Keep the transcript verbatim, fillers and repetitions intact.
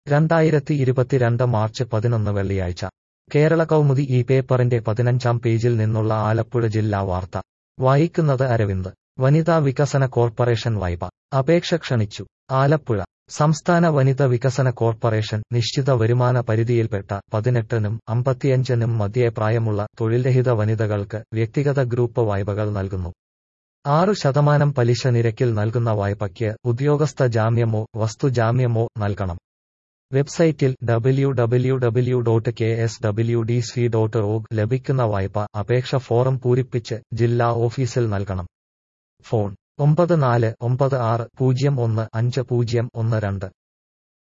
രണ്ടായിരത്തി ഇരുപത്തിരണ്ട് മാർച്ച് പതിനൊന്ന് വെള്ളിയാഴ്ച കേരള കൗമുദി ഈ പേപ്പറിന്റെ പതിനഞ്ചാം പേജിൽ നിന്നുള്ള ആലപ്പുഴ ജില്ലാ വാർത്ത വായിക്കുന്നത് അരവിന്ദ്. വനിതാ വികസന കോർപ്പറേഷൻ വായ്പ അപേക്ഷ ക്ഷണിച്ചു. ആലപ്പുഴ സംസ്ഥാന വനിത വികസന കോർപ്പറേഷൻ നിശ്ചിത വരുമാന പരിധിയിൽപ്പെട്ട പതിനെട്ടിനും അമ്പത്തിയഞ്ചിനും മധ്യേ പ്രായമുള്ള തൊഴിൽരഹിത വനിതകൾക്ക് വ്യക്തിഗത ഗ്രൂപ്പ് വായ്പകൾ നൽകുന്നു. ആറു ശതമാനം പലിശ നിരക്കിൽ നൽകുന്ന വായ്പയ്ക്ക് ഉദ്യോഗസ്ഥ ജാമ്യമോ വസ്തുജാമ്യമോ നൽകണം. വെബ്സൈറ്റിൽ W W W dot K S W D C dot O R G ലഭിക്കുന്ന വായ്പ അപേക്ഷ ഫോറം പൂരിപ്പിച്ച് ജില്ലാ ഓഫീസിൽ നൽകണം. ഫോൺ ഒമ്പത് നാല് ഒമ്പത് ആറ് പൂജ്യം ഒന്ന് അഞ്ച് പൂജ്യം ഒന്ന് രണ്ട്.